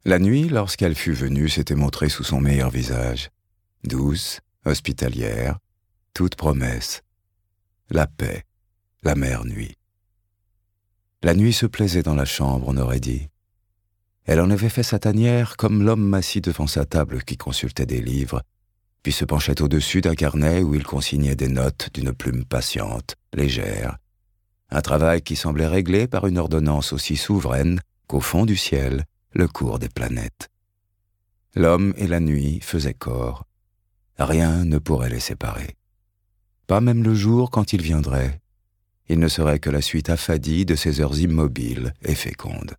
La nuit, lorsqu'elle fut venue, s'était montrée sous son meilleur visage, douce, hospitalière, toute promesse. La paix, la mère nuit. La nuit se plaisait dans la chambre, on aurait dit. Elle en avait fait sa tanière comme l'homme m'assit devant sa table qui consultait des livres, puis se penchait au-dessus d'un carnet où il consignait des notes d'une plume patiente, légère. Un travail qui semblait réglé par une ordonnance aussi souveraine qu'au fond du ciel, le cours des planètes. L'homme et la nuit faisaient corps. Rien ne pourrait les séparer. Pas même le jour quand il viendrait. Il ne serait que la suite affadie de ces heures immobiles et fécondes.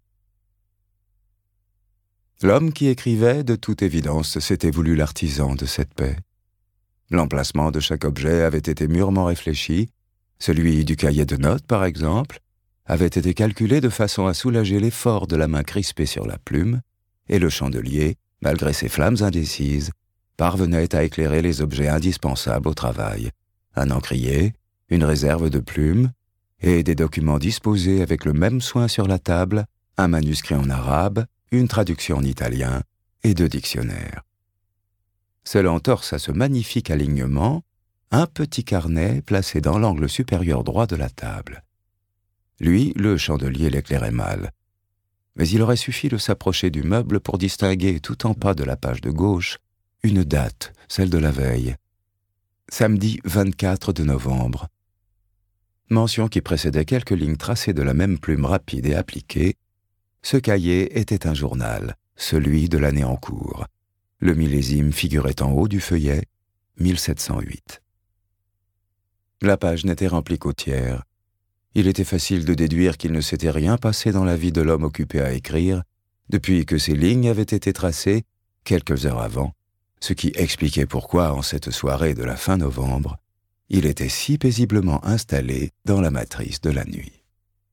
L'homme qui écrivait, de toute évidence, s'était voulu l'artisan de cette paix. L'emplacement de chaque objet avait été mûrement réfléchi. Celui du cahier de notes, par exemple, avait été calculé de façon à soulager l'effort de la main crispée sur la plume, et le chandelier, malgré ses flammes indécises, parvenait à éclairer les objets indispensables au travail. Un encrier, une réserve de plumes, et des documents disposés avec le même soin sur la table, un manuscrit en arabe, une traduction en italien et 2 dictionnaires. Seule entorse à ce magnifique alignement, un petit carnet placé dans l'angle supérieur droit de la table. Lui, le chandelier l'éclairait mal. Mais il aurait suffi de s'approcher du meuble pour distinguer tout en bas de la page de gauche une date, celle de la veille. Samedi 24 de novembre. Mention qui précédait quelques lignes tracées de la même plume rapide et appliquée. Ce cahier était un journal, celui de l'année en cours. Le millésime figurait en haut du feuillet, 1708. La page n'était remplie qu'au tiers. Il était facile de déduire qu'il ne s'était rien passé dans la vie de l'homme occupé à écrire, depuis que ces lignes avaient été tracées quelques heures avant, ce qui expliquait pourquoi, en cette soirée de la fin novembre, il était si paisiblement installé dans la matrice de la nuit.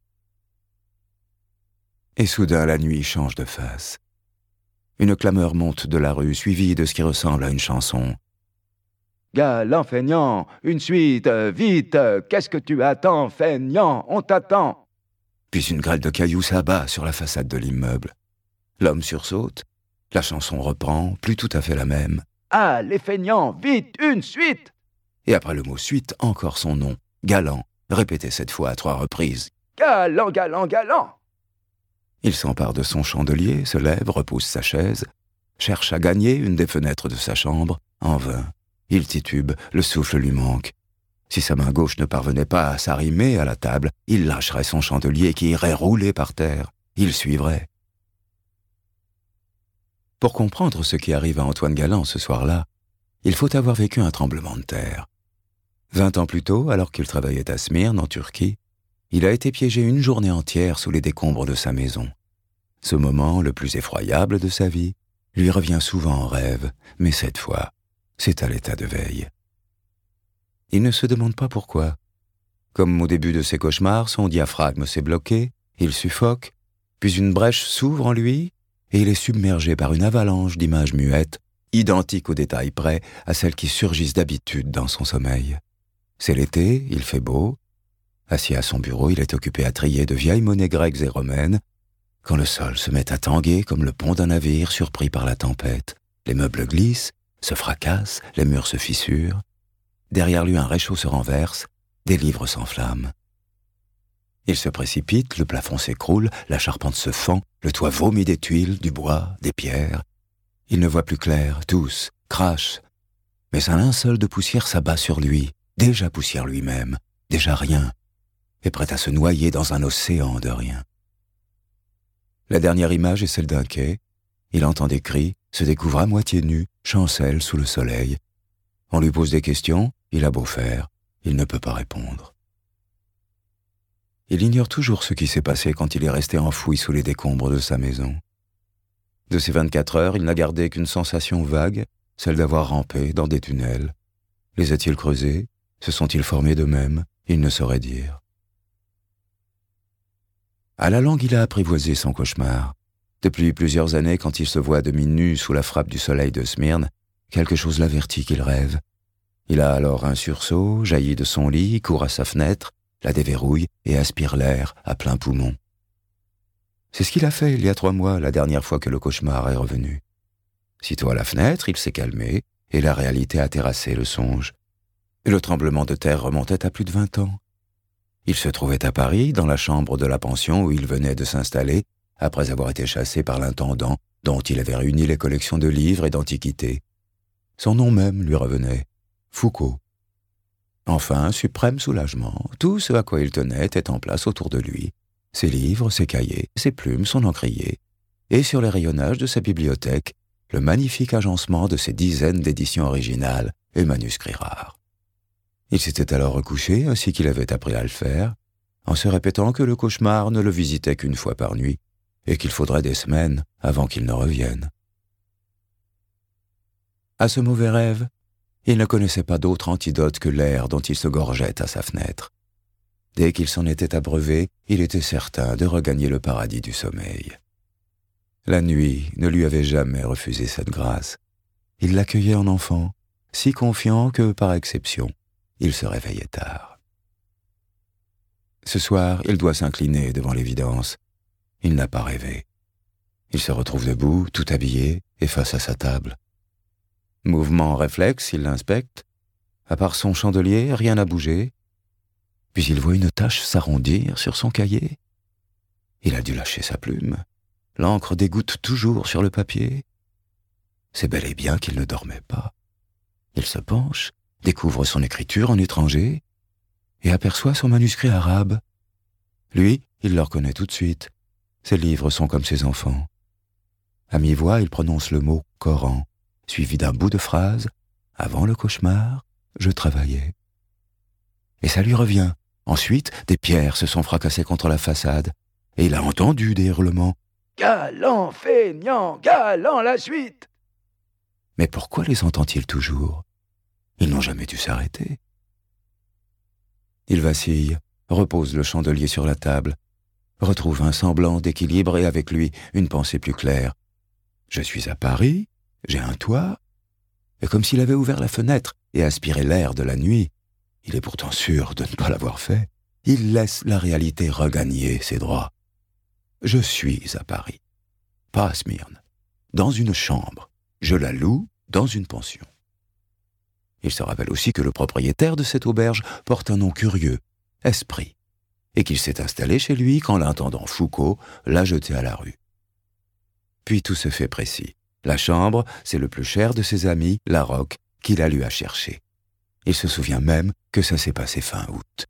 Et soudain la nuit change de face. Une clameur monte de la rue, suivie de ce qui ressemble à une chanson. « Galant feignant, une suite, vite, qu'est-ce que tu attends, feignant, on t'attend !» Puis une grêle de cailloux s'abat sur la façade de l'immeuble. L'homme sursaute, la chanson reprend, plus tout à fait la même. « Ah, les feignants, vite, une suite !» Et après le mot « suite », encore son nom, Galant, répété cette fois à 3 reprises. « Galant, galant, galant !» Il s'empare de son chandelier, se lève, repousse sa chaise, cherche à gagner une des fenêtres de sa chambre, en vain. Il titube, le souffle lui manque. Si sa main gauche ne parvenait pas à s'arrimer à la table, il lâcherait son chandelier qui irait rouler par terre. Il suivrait. Pour comprendre ce qui arrive à Antoine Galland ce soir-là, il faut avoir vécu un tremblement de terre. 20 ans plus tôt, alors qu'il travaillait à Smyrne, en Turquie, il a été piégé une journée entière sous les décombres de sa maison. Ce moment, le plus effroyable de sa vie, lui revient souvent en rêve, mais cette fois, c'est à l'état de veille. Il ne se demande pas pourquoi. Comme au début de ses cauchemars, son diaphragme s'est bloqué, il suffoque, puis une brèche s'ouvre en lui, et il est submergé par une avalanche d'images muettes, identiques au détail près à celles qui surgissent d'habitude dans son sommeil. C'est l'été, il fait beau. Assis à son bureau, il est occupé à trier de vieilles monnaies grecques et romaines, quand le sol se met à tanguer comme le pont d'un navire surpris par la tempête. Les meubles glissent, se fracassent, les murs se fissurent. Derrière lui, un réchaud se renverse, des livres s'enflamment. Il se précipite, le plafond s'écroule, la charpente se fend, le toit vomit des tuiles, du bois, des pierres. Il ne voit plus clair, tous crachent. Mais un linceul de poussière s'abat sur lui, déjà poussière lui-même, déjà rien, et prêt à se noyer dans un océan de rien. La dernière image est celle d'un quai. Il entend des cris, se découvre à moitié nu, chancelle sous le soleil. On lui pose des questions, il a beau faire, il ne peut pas répondre. Il ignore toujours ce qui s'est passé quand il est resté enfoui sous les décombres de sa maison. De ces 24 heures, il n'a gardé qu'une sensation vague, celle d'avoir rampé dans des tunnels. Les a-t-il creusés? Se sont-ils formés d'eux-mêmes? Il ne saurait dire. À la longue, il a apprivoisé son cauchemar. Depuis plusieurs années, quand il se voit à demi nu sous la frappe du soleil de Smyrne, quelque chose l'avertit qu'il rêve. Il a alors un sursaut, jaillit de son lit, court à sa fenêtre, la déverrouille et aspire l'air à plein poumon. C'est ce qu'il a fait il y a 3 mois, la dernière fois que le cauchemar est revenu. Sitôt à la fenêtre, il s'est calmé, et la réalité a terrassé le songe. Et le tremblement de terre remontait à plus de 20 ans. Il se trouvait à Paris, dans la chambre de la pension où il venait de s'installer, après avoir été chassé par l'intendant, dont il avait réuni les collections de livres et d'antiquités. Son nom même lui revenait, Foucault. Enfin, suprême soulagement, tout ce à quoi il tenait était en place autour de lui. Ses livres, ses cahiers, ses plumes, son encrier, et sur les rayonnages de sa bibliothèque, le magnifique agencement de ses dizaines d'éditions originales et manuscrits rares. Il s'était alors recouché, ainsi qu'il avait appris à le faire, en se répétant que le cauchemar ne le visitait qu'une fois par nuit, et qu'il faudrait des semaines avant qu'il ne revienne. À ce mauvais rêve, il ne connaissait pas d'autre antidote que l'air dont il se gorgeait à sa fenêtre. Dès qu'il s'en était abreuvé, il était certain de regagner le paradis du sommeil. La nuit ne lui avait jamais refusé cette grâce. Il l'accueillait en enfant, si confiant que, par exception, il se réveillait tard. Ce soir, il doit s'incliner devant l'évidence. Il n'a pas rêvé. Il se retrouve debout, tout habillé, et face à sa table. Mouvement réflexe, il l'inspecte. À part son chandelier, rien n'a bougé. Puis il voit une tache s'arrondir sur son cahier. Il a dû lâcher sa plume. L'encre dégoutte toujours sur le papier. C'est bel et bien qu'il ne dormait pas. Il se penche, découvre son écriture en étranger, et aperçoit son manuscrit arabe. Lui, il le reconnaît tout de suite. Ses livres sont comme ses enfants. À mi-voix, il prononce le mot « Coran », suivi d'un bout de phrase « Avant le cauchemar, je travaillais ». Et ça lui revient. Ensuite, des pierres se sont fracassées contre la façade, et il a entendu des hurlements. « Galant, feignant, galant, la suite !» Mais pourquoi les entend-il toujours? Ils n'ont jamais dû s'arrêter. Il vacille, repose le chandelier sur la table, retrouve un semblant d'équilibre et avec lui une pensée plus claire. Je suis à Paris, j'ai un toit, et comme s'il avait ouvert la fenêtre et aspiré l'air de la nuit, il est pourtant sûr de ne pas l'avoir fait, il laisse la réalité regagner ses droits. Je suis à Paris, pas à Smyrne, dans une chambre, je la loue dans une pension. Il se rappelle aussi que le propriétaire de cette auberge porte un nom curieux, Esprit, et qu'il s'est installé chez lui quand l'intendant Foucault l'a jeté à la rue. Puis tout se fait précis. La chambre, c'est le plus cher de ses amis, Larocque, qui la lui a cherché. Il se souvient même que ça s'est passé fin août.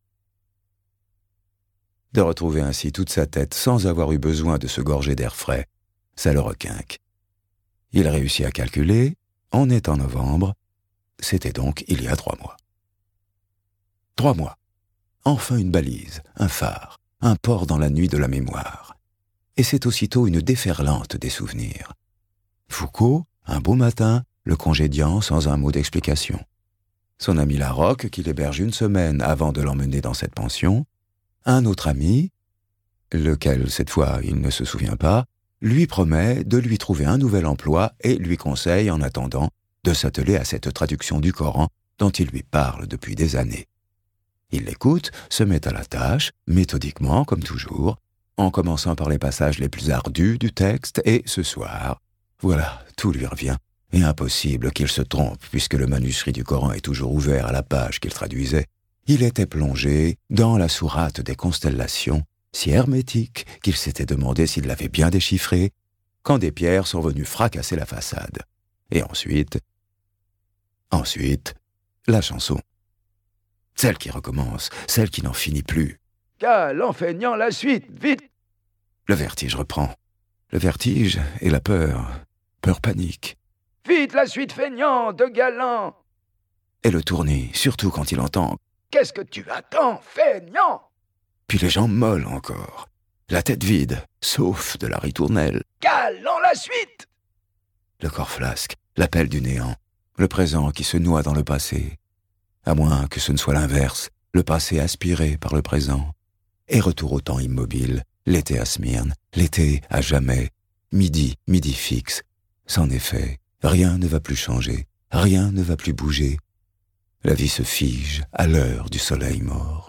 De retrouver ainsi toute sa tête sans avoir eu besoin de se gorger d'air frais, ça le requinque. Il réussit à calculer, on est en novembre, c'était donc il y a 3 mois. 3 mois. Enfin une balise, un phare, un port dans la nuit de la mémoire. Et c'est aussitôt une déferlante des souvenirs. Foucault, un beau matin, le congédiant sans un mot d'explication. Son ami Larocque, qui l'héberge une semaine avant de l'emmener dans cette pension. Un autre ami, lequel, cette fois, il ne se souvient pas, lui promet de lui trouver un nouvel emploi et lui conseille, en attendant, de s'atteler à cette traduction du Coran dont il lui parle depuis des années. Il l'écoute, se met à la tâche, méthodiquement, comme toujours, en commençant par les passages les plus ardus du texte, et ce soir, voilà, tout lui revient, et impossible qu'il se trompe, puisque le manuscrit du Coran est toujours ouvert à la page qu'il traduisait. Il était plongé dans la sourate des constellations, si hermétique qu'il s'était demandé s'il l'avait bien déchiffré, quand des pierres sont venues fracasser la façade. Et ensuite, la chanson. Celle qui recommence, celle qui n'en finit plus. « Galant, feignant, la suite, vite !» Le vertige reprend. Le vertige et la peur panique. « Vite, la suite, feignant, de galant !» Et le tournis, surtout quand il entend « Qu'est-ce que tu attends, feignant ?» Puis les jambes molles encore, la tête vide, sauf de la ritournelle. « Galant, la suite !» Le corps flasque, l'appel du néant, le présent qui se noie dans le passé. À moins que ce ne soit l'inverse, le passé aspiré par le présent. Et retour au temps immobile, l'été à Smyrne, l'été à jamais, midi fixe. Sans effet, rien ne va plus changer, rien ne va plus bouger. La vie se fige à l'heure du soleil mort.